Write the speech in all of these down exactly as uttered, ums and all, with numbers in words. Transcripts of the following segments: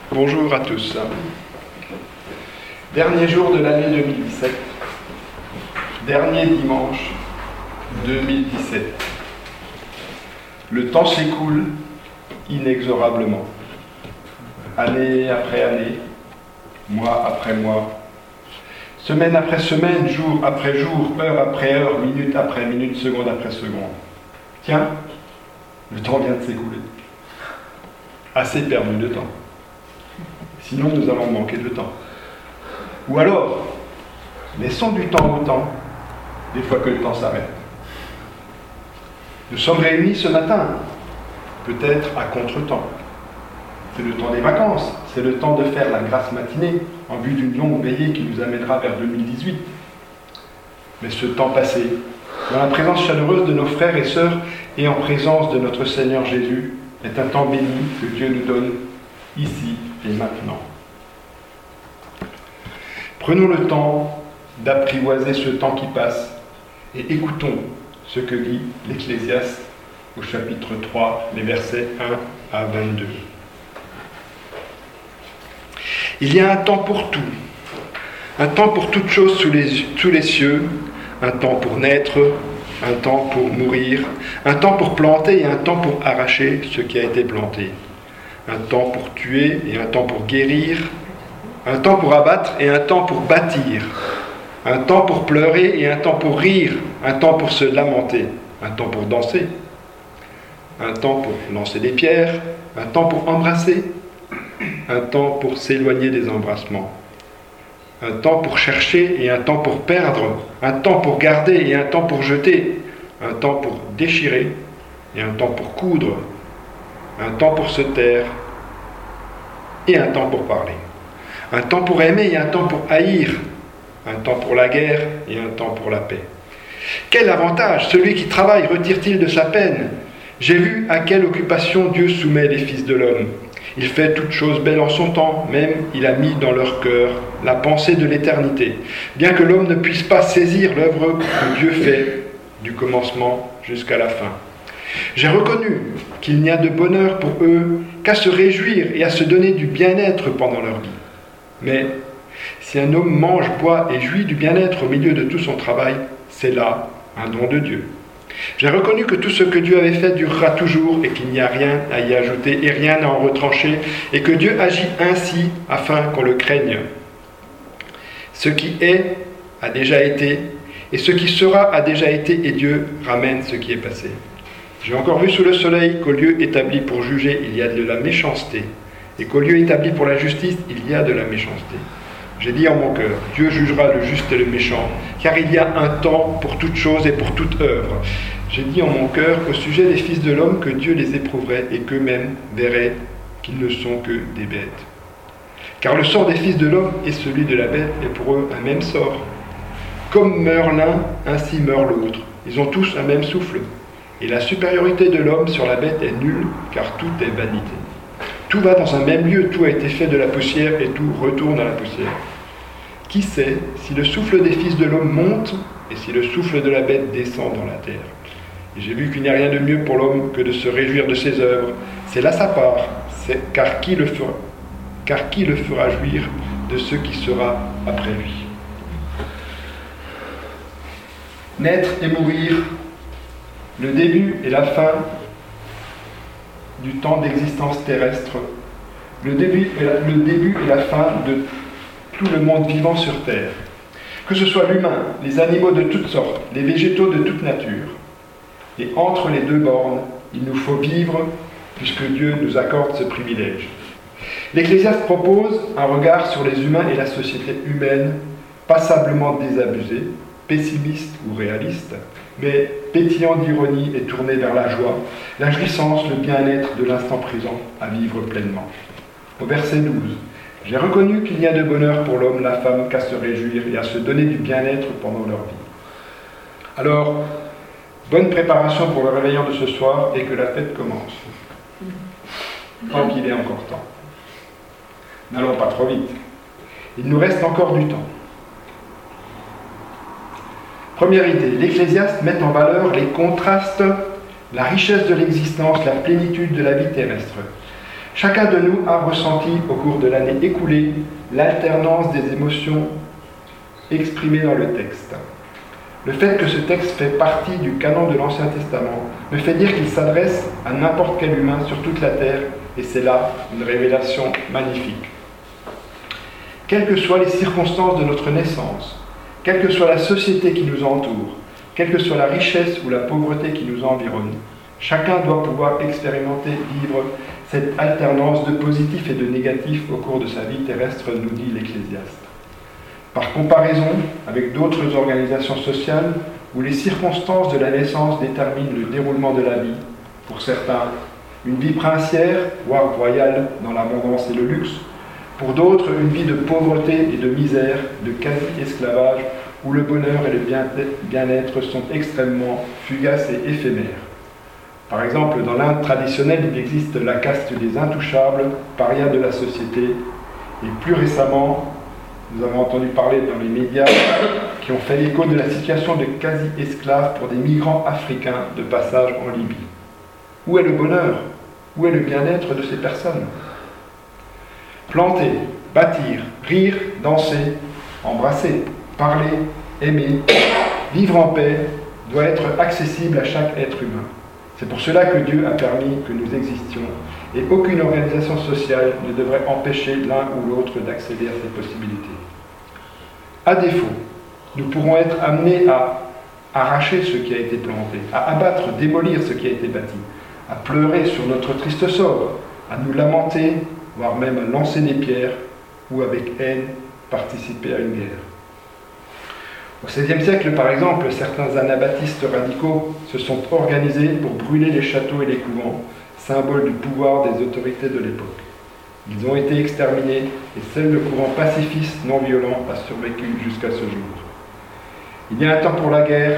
Bonjour à tous. Dernier jour de l'année deux mille dix-sept. Dernier dimanche deux mille dix-sept. Le temps s'écoule inexorablement. Année après année, mois après mois, semaine après semaine, jour après jour, heure après heure, minute après minute, seconde après seconde. Tiens, le temps vient de s'écouler. Assez perdu de temps. Sinon, nous allons manquer de temps. Ou alors, laissons du temps au temps, des fois que le temps s'arrête. Nous sommes réunis ce matin, peut-être à contre-temps. C'est le temps des vacances, c'est le temps de faire la grasse matinée en vue d'une longue veillée qui nous amènera vers deux mille dix-huit. Mais ce temps passé, dans la présence chaleureuse de nos frères et sœurs et en présence de notre Seigneur Jésus, est un temps béni que Dieu nous donne ici et maintenant. Prenons le temps d'apprivoiser ce temps qui passe et écoutons ce que dit l'Ecclésiaste au chapitre trois, les versets un à vingt-deux. Il y a un temps pour tout, un temps pour toute chose sous les, sous les cieux, un temps pour naître, un temps pour mourir, un temps pour planter et un temps pour arracher ce qui a été planté, un temps pour tuer et un temps pour guérir, un temps pour abattre et un temps pour bâtir, un temps pour pleurer et un temps pour rire, un temps pour se lamenter, un temps pour danser, un temps pour lancer des pierres, un temps pour embrasser, un temps pour s'éloigner des embrassements, un temps pour chercher et un temps pour perdre, un temps pour garder et un temps pour jeter, un temps pour déchirer et un temps pour coudre, un temps pour se taire et un temps pour parler, un temps pour aimer et un temps pour haïr, un temps pour la guerre et un temps pour la paix. Quel avantage celui qui travaille retire-t-il de sa peine? J'ai vu à quelle occupation Dieu soumet les fils de l'homme. Il fait toutes choses belles en son temps, même il a mis dans leur cœur la pensée de l'éternité, bien que l'homme ne puisse pas saisir l'œuvre que Dieu fait du commencement jusqu'à la fin. J'ai reconnu qu'il n'y a de bonheur pour eux qu'à se réjouir et à se donner du bien-être pendant leur vie. Mais si un homme mange, boit et jouit du bien-être au milieu de tout son travail, c'est là un don de Dieu. J'ai reconnu que tout ce que Dieu avait fait durera toujours et qu'il n'y a rien à y ajouter et rien à en retrancher et que Dieu agit ainsi afin qu'on le craigne. Ce qui est a déjà été et ce qui sera a déjà été et Dieu ramène ce qui est passé. J'ai encore vu sous le soleil qu'au lieu établi pour juger, il y a de la méchanceté et qu'au lieu établi pour la justice, il y a de la méchanceté. J'ai dit en mon cœur, Dieu jugera le juste et le méchant, car il y a un temps pour toute chose et pour toute œuvre. J'ai dit en mon cœur au sujet des fils de l'homme que Dieu les éprouverait et qu'eux-mêmes verraient qu'ils ne sont que des bêtes. Car le sort des fils de l'homme et celui de la bête est pour eux un même sort. Comme meurt l'un, ainsi meurt l'autre. Ils ont tous un même souffle. Et la supériorité de l'homme sur la bête est nulle, car tout est vanité. Tout va dans un même lieu, tout a été fait de la poussière et tout retourne à la poussière. Qui sait si le souffle des fils de l'homme monte et si le souffle de la bête descend dans la terre? Et j'ai vu qu'il n'y a rien de mieux pour l'homme que de se réjouir de ses œuvres. C'est là sa part, c'est, car, qui le fera, car qui le fera jouir de ce qui sera après lui? Naître et mourir, le début et la fin du temps d'existence terrestre, le début, et la, le début et la fin de tout le monde vivant sur Terre, que ce soit l'humain, les animaux de toutes sortes, les végétaux de toute nature. Et entre les deux bornes, il nous faut vivre, puisque Dieu nous accorde ce privilège. L'Ecclésiaste propose un regard sur les humains et la société humaine, passablement désabusée, pessimiste ou réaliste, mais pétillant d'ironie et tourné vers la joie, la jouissance, le bien-être de l'instant présent à vivre pleinement. Au verset douze, « J'ai reconnu qu'il n'y a de bonheur pour l'homme, la femme, qu'à se réjouir et à se donner du bien-être pendant leur vie. » Alors, bonne préparation pour le réveillon de ce soir et que la fête commence. Tant qu'il est encore temps. N'allons pas trop vite. Il nous reste encore du temps. Première idée, l'Ecclésiaste met en valeur les contrastes, la richesse de l'existence, la plénitude de la vie terrestre. Chacun de nous a ressenti au cours de l'année écoulée l'alternance des émotions exprimées dans le texte. Le fait que ce texte fait partie du canon de l'Ancien Testament me fait dire qu'il s'adresse à n'importe quel humain sur toute la terre, et c'est là une révélation magnifique. Quelles que soient les circonstances de notre naissance, quelle que soit la société qui nous entoure, quelle que soit la richesse ou la pauvreté qui nous environne, chacun doit pouvoir expérimenter, vivre cette alternance de positif et de négatif au cours de sa vie terrestre, nous dit l'Ecclésiaste. Par comparaison avec d'autres organisations sociales où les circonstances de la naissance déterminent le déroulement de la vie, pour certains, une vie princière, voire royale dans l'abondance et le luxe, pour d'autres, une vie de pauvreté et de misère, de quasi-esclavage, où le bonheur et le bien-être sont extrêmement fugaces et éphémères. Par exemple, dans l'Inde traditionnelle, il existe la caste des intouchables, parias de la société, et plus récemment, nous avons entendu parler dans les médias qui ont fait l'écho de la situation de quasi-esclaves pour des migrants africains de passage en Libye. Où est le bonheur? Où est le bien-être de ces personnes? Planter, bâtir, rire, danser, embrasser, parler, aimer, vivre en paix doit être accessible à chaque être humain. C'est pour cela que Dieu a permis que nous existions et aucune organisation sociale ne devrait empêcher l'un ou l'autre d'accéder à ces possibilités. À défaut, nous pourrons être amenés à arracher ce qui a été planté, à abattre, démolir ce qui a été bâti, à pleurer sur notre triste sort, à nous lamenter, voire même à lancer des pierres, ou avec haine, participer à une guerre. Au seizième siècle, par exemple, certains anabaptistes radicaux se sont organisés pour brûler les châteaux et les couvents, symbole du pouvoir des autorités de l'époque. Ils ont été exterminés et seul le courant pacifiste non violent a survécu jusqu'à ce jour. Il y a un temps pour la guerre,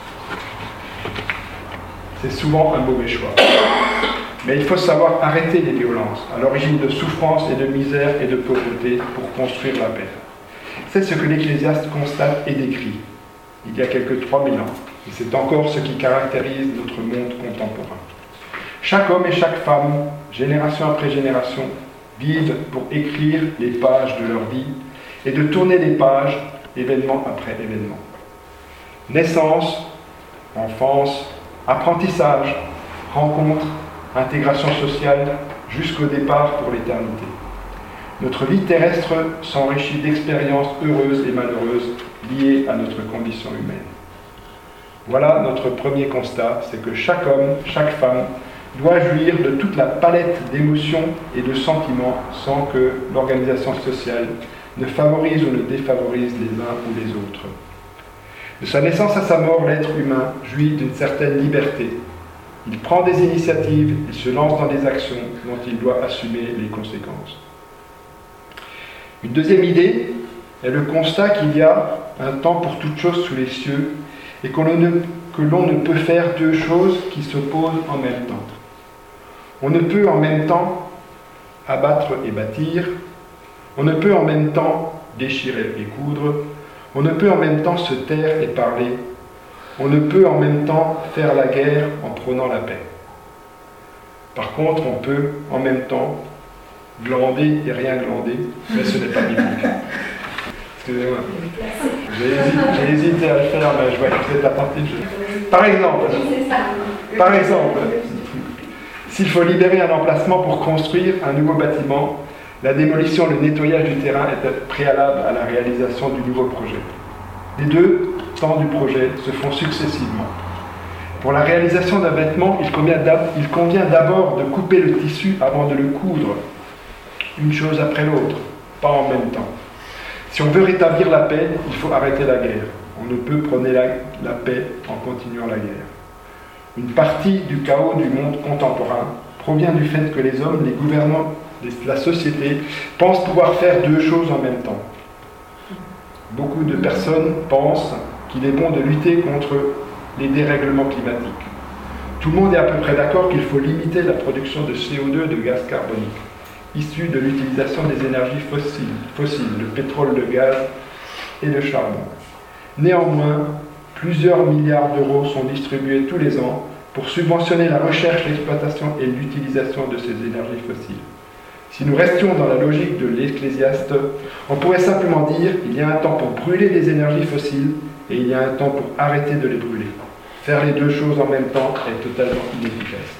c'est souvent un mauvais choix. Mais il faut savoir arrêter les violences, à l'origine de souffrance et de misère et de pauvreté, pour construire la paix. C'est ce que l'Ecclésiaste constate et décrit, il y a quelques trois mille ans, et c'est encore ce qui caractérise notre monde contemporain. Chaque homme et chaque femme, génération après génération, vivent pour écrire les pages de leur vie et de tourner les pages, événement après événement. Naissance, enfance, apprentissage, rencontre, intégration sociale, jusqu'au départ pour l'éternité. Notre vie terrestre s'enrichit d'expériences heureuses et malheureuses liées à notre condition humaine. Voilà notre premier constat, c'est que chaque homme, chaque femme doit jouir de toute la palette d'émotions et de sentiments sans que l'organisation sociale ne favorise ou ne défavorise les uns ou les autres. De sa naissance à sa mort, l'être humain jouit d'une certaine liberté. Il prend des initiatives, il se lance dans des actions dont il doit assumer les conséquences. Une deuxième idée est le constat qu'il y a un temps pour toute chose sous les cieux et que l'on ne, que l'on ne peut faire deux choses qui s'opposent en même temps. On ne peut en même temps abattre et bâtir, on ne peut en même temps déchirer et coudre, on ne peut en même temps se taire et parler, on ne peut en même temps faire la guerre en prônant la paix. Par contre, on peut en même temps glander et rien glander, mais ce n'est pas biblique. Excusez-moi. J'ai hésité, j'ai hésité à le faire, mais je vois que vous êtes attentif. Par exemple, par exemple, s'il faut libérer un emplacement pour construire un nouveau bâtiment, la démolition, le nettoyage du terrain est préalable à la réalisation du nouveau projet. Les deux temps du projet se font successivement. Pour la réalisation d'un vêtement, il convient, il convient d'abord de couper le tissu avant de le coudre, une chose après l'autre, pas en même temps. Si on veut rétablir la paix, il faut arrêter la guerre. On ne peut prôner la, la paix en continuant la guerre. Une partie du chaos du monde contemporain provient du fait que les hommes, les gouvernements, la société pensent pouvoir faire deux choses en même temps. Beaucoup de personnes pensent qu'il est bon de lutter contre les dérèglements climatiques. Tout le monde est à peu près d'accord qu'il faut limiter la production de C O deux, de gaz carbonique, issus de l'utilisation des énergies fossiles, fossiles, le pétrole, le gaz et le charbon. Néanmoins, plusieurs milliards d'euros sont distribués tous les ans pour subventionner la recherche, l'exploitation et l'utilisation de ces énergies fossiles. Si nous restions dans la logique de l'Ecclésiaste, on pourrait simplement dire qu'il y a un temps pour brûler des énergies fossiles et il y a un temps pour arrêter de les brûler. Faire les deux choses en même temps est totalement inefficace.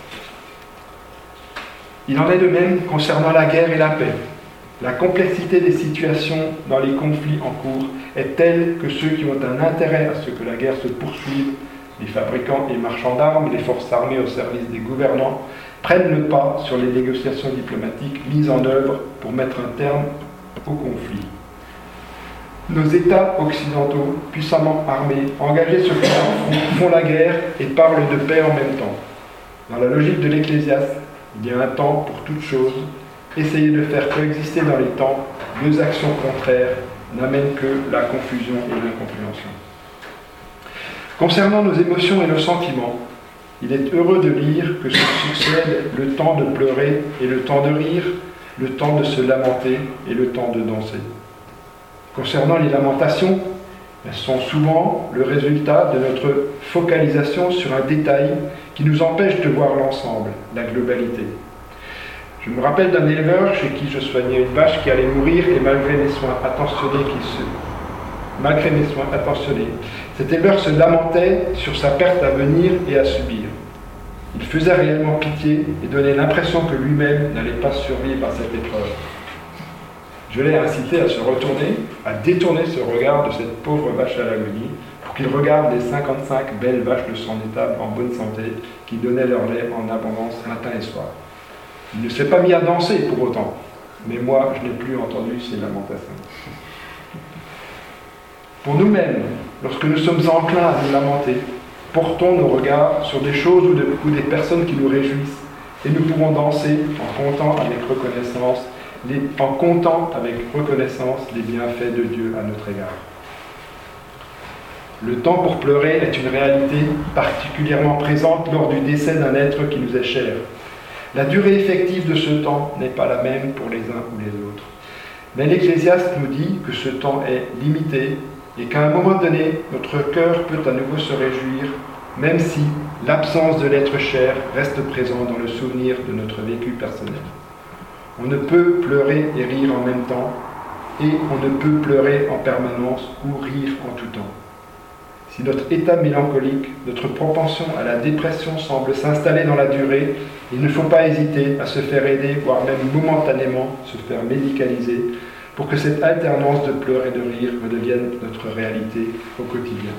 Il en est de même concernant la guerre et la paix. La complexité des situations dans les conflits en cours est telle que ceux qui ont un intérêt à ce que la guerre se poursuive, les fabricants et marchands d'armes, les forces armées au service des gouvernants, prennent le pas sur les négociations diplomatiques mises en œuvre pour mettre un terme au conflit. Nos États occidentaux, puissamment armés, engagés sur plusieurs fronts, font la guerre et parlent de paix en même temps. Dans la logique de l'Ecclésiaste, il y a un temps pour toute chose. Essayer de faire coexister dans les temps deux actions contraires n'amène que la confusion et l'incompréhension. Concernant nos émotions et nos sentiments, il est heureux de lire que se succèdent le temps de pleurer et le temps de rire, le temps de se lamenter et le temps de danser. Concernant les lamentations, elles sont souvent le résultat de notre focalisation sur un détail qui nous empêche de voir l'ensemble, la globalité. Je me rappelle d'un éleveur chez qui je soignais une vache qui allait mourir et malgré mes soins attentionnés, qui se... malgré mes soins attentionnés, cet éleveur se lamentait sur sa perte à venir et à subir. Il faisait réellement pitié et donnait l'impression que lui-même n'allait pas survivre à cette épreuve. Je l'ai incité à se retourner, à détourner ce regard de cette pauvre vache à l'agonie, pour qu'il regarde les cinquante-cinq belles vaches de son étable en bonne santé qui donnaient leur lait en abondance matin et soir. Il ne s'est pas mis à danser pour autant, mais moi, je n'ai plus entendu ces lamentations. Pour nous-mêmes, lorsque nous sommes enclins à nous lamenter, portons nos regards sur des choses ou, de, ou des personnes qui nous réjouissent, et nous pourrons danser en comptant avec reconnaissance les, en comptant avec reconnaissance les bienfaits de Dieu à notre égard. Le temps pour pleurer est une réalité particulièrement présente lors du décès d'un être qui nous est cher. La durée effective de ce temps n'est pas la même pour les uns ou les autres. Mais l'Ecclésiaste nous dit que ce temps est limité et qu'à un moment donné, notre cœur peut à nouveau se réjouir, même si l'absence de l'être cher reste présent dans le souvenir de notre vécu personnel. On ne peut pleurer et rire en même temps, et on ne peut pleurer en permanence ou rire en tout temps. Si notre état mélancolique, notre propension à la dépression semble s'installer dans la durée, il ne faut pas hésiter à se faire aider, voire même momentanément se faire médicaliser, pour que cette alternance de pleurs et de rire redevienne notre réalité au quotidien.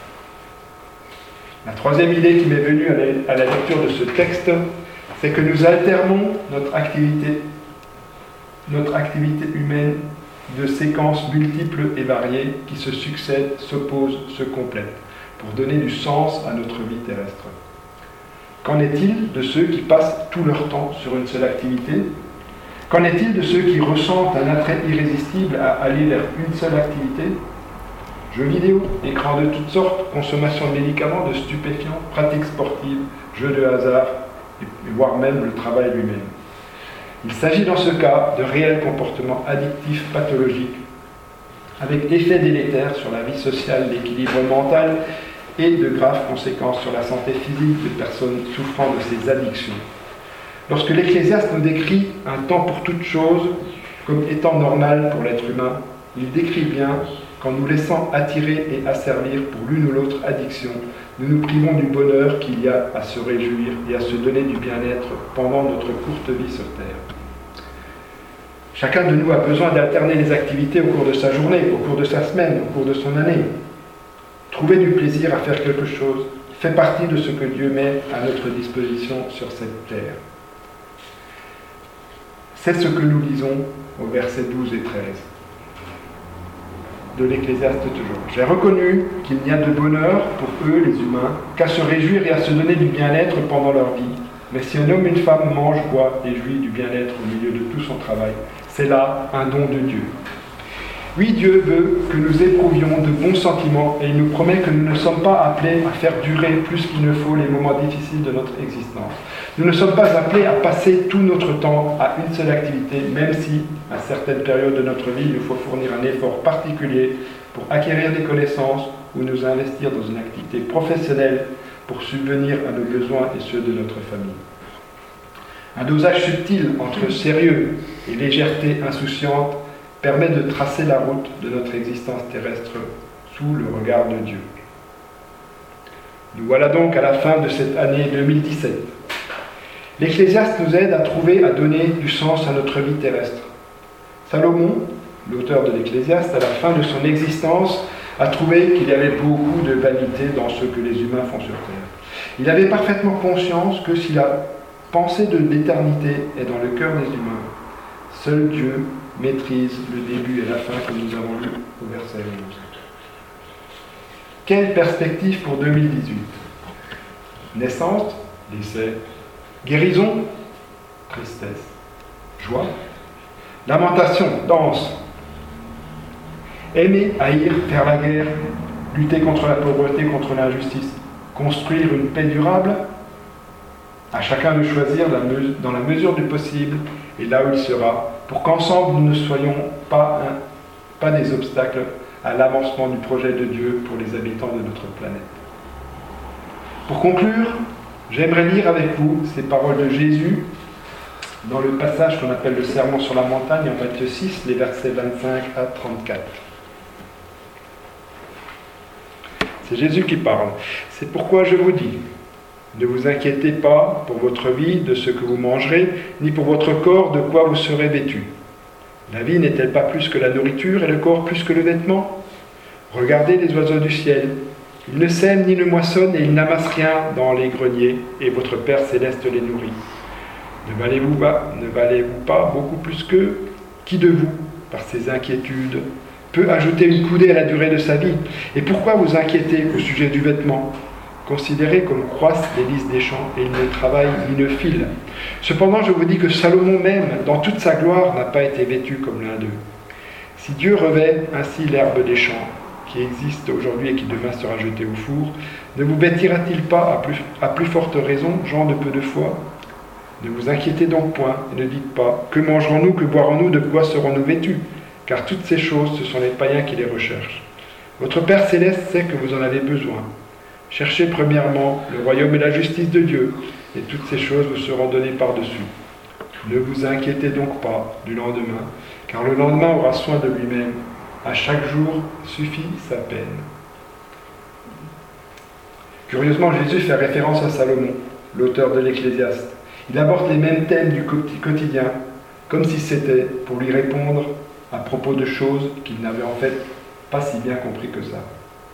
La troisième idée qui m'est venue à la lecture de ce texte, c'est que nous alternons notre activité, notre activité humaine de séquences multiples et variées qui se succèdent, s'opposent, se complètent, pour donner du sens à notre vie terrestre. Qu'en est-il de ceux qui passent tout leur temps sur une seule activité ? Qu'en est-il de ceux qui ressentent un attrait irrésistible à aller vers une seule activité ? Jeux vidéo, écrans de toutes sortes, consommation de médicaments, de stupéfiants, pratiques sportives, jeux de hasard, et voire même le travail lui-même. Il s'agit dans ce cas de réels comportements addictifs pathologiques, avec effets délétères sur la vie sociale, l'équilibre mental et de graves conséquences sur la santé physique des personnes souffrant de ces addictions. Lorsque l'Ecclésiaste nous décrit un temps pour toute chose comme étant normal pour l'être humain, il décrit bien qu'en nous laissant attirer et asservir pour l'une ou l'autre addiction, nous nous privons du bonheur qu'il y a à se réjouir et à se donner du bien-être pendant notre courte vie sur Terre. Chacun de nous a besoin d'alterner les activités au cours de sa journée, au cours de sa semaine, au cours de son année. Trouver du plaisir à faire quelque chose fait partie de ce que Dieu met à notre disposition sur cette terre. C'est ce que nous lisons au versets douze et treize de l'Ecclésiaste toujours. J'ai reconnu qu'il n'y a de bonheur pour eux, les humains, qu'à se réjouir et à se donner du bien-être pendant leur vie. Mais si un homme et une femme mangent, boivent et jouissent du bien-être au milieu de tout son travail, c'est là un don de Dieu. Oui, Dieu veut que nous éprouvions de bons sentiments et il nous promet que nous ne sommes pas appelés à faire durer plus qu'il ne faut les moments difficiles de notre existence. Nous ne sommes pas appelés à passer tout notre temps à une seule activité, même si, à certaines périodes de notre vie, il nous faut fournir un effort particulier pour acquérir des connaissances ou nous investir dans une activité professionnelle pour subvenir à nos besoins et ceux de notre famille. Un dosage subtil entre sérieux et légèreté insouciante permet de tracer la route de notre existence terrestre sous le regard de Dieu. Nous voilà donc à la fin de cette année deux mille dix-sept. L'Ecclésiaste nous aide à trouver, à donner du sens à notre vie terrestre. Salomon, l'auteur de l'Ecclésiaste, à la fin de son existence, a trouvé qu'il y avait beaucoup de vanité dans ce que les humains font sur terre. Il avait parfaitement conscience que si la pensée de l'éternité est dans le cœur des humains, seul Dieu maîtrise le début et la fin que nous avons lu au verset onze. Quelle perspective pour deux mille dix-huit? Naissance, décès, guérison, tristesse, joie, lamentation, danse. Aimer, haïr, faire la guerre, lutter contre la pauvreté, contre l'injustice, construire une paix durable. À chacun de choisir dans la mesure du possible et là où il sera, pour qu'ensemble nous ne soyons pas, un, pas des obstacles à l'avancement du projet de Dieu pour les habitants de notre planète. Pour conclure, j'aimerais lire avec vous ces paroles de Jésus dans le passage qu'on appelle le Sermon sur la montagne en Matthieu six, les versets vingt-cinq à trente-quatre. C'est Jésus qui parle. C'est pourquoi je vous dis, ne vous inquiétez pas pour votre vie de ce que vous mangerez, ni pour votre corps de quoi vous serez vêtus. La vie n'est-elle pas plus que la nourriture et le corps plus que le vêtement? Regardez les oiseaux du ciel. Ils ne sèment ni ne moissonnent et ils n'amassent rien dans les greniers, et votre Père céleste les nourrit. Ne valez-vous pas, ne valez-vous pas beaucoup plus qu'eux? Qui de vous, par ses inquiétudes, peut ajouter une coudée à la durée de sa vie? Et pourquoi vous inquiétez au sujet du vêtement? Considérez comme croissent les lys des champs, et ils ne travaillent ni ne filent. Cependant, je vous dis que Salomon même, dans toute sa gloire, n'a pas été vêtu comme l'un d'eux. Si Dieu revêt ainsi l'herbe des champs, qui existe aujourd'hui et qui demain sera jetée au four, ne vous vêtira-t-il pas à plus, à plus forte raison, gens de peu de foi? Ne vous inquiétez donc point, et ne dites pas, que mangerons-nous, que boirons-nous, de quoi serons-nous vêtus? Car toutes ces choses, ce sont les païens qui les recherchent. Votre Père céleste sait que vous en avez besoin. Cherchez premièrement le royaume et la justice de Dieu, et toutes ces choses vous seront données par-dessus. Ne vous inquiétez donc pas du lendemain, car le lendemain aura soin de lui-même. À chaque jour suffit sa peine. Curieusement, Jésus fait référence à Salomon, l'auteur de l'Ecclésiaste. Il aborde les mêmes thèmes du quotidien, comme si c'était pour lui répondre à propos de choses qu'il n'avait en fait pas si bien compris que ça.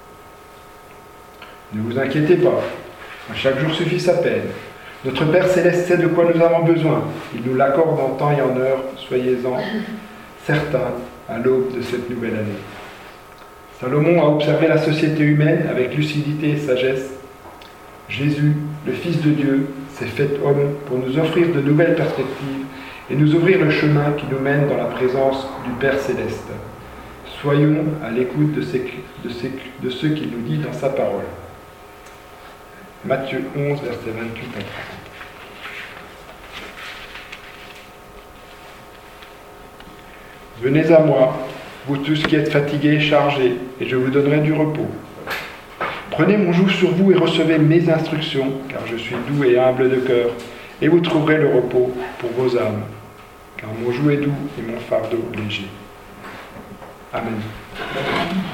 Ne vous inquiétez pas, à chaque jour suffit sa peine. Notre Père Céleste sait de quoi nous avons besoin. Il nous l'accorde en temps et en heure, soyez-en certains à l'aube de cette nouvelle année. Salomon a observé la société humaine avec lucidité et sagesse. Jésus, le Fils de Dieu, s'est fait homme pour nous offrir de nouvelles perspectives et nous ouvrir le chemin qui nous mène dans la présence du Père Céleste. Soyons à l'écoute de, ces, de, ces, de ce qu'il nous dit dans sa parole. Matthieu onze, versets vingt-huit à trente. Venez à moi, vous tous qui êtes fatigués et chargés, et je vous donnerai du repos. Prenez mon joug sur vous et recevez mes instructions, car je suis doux et humble de cœur, et vous trouverez le repos pour vos âmes, car mon joug est doux et mon fardeau léger. Amen.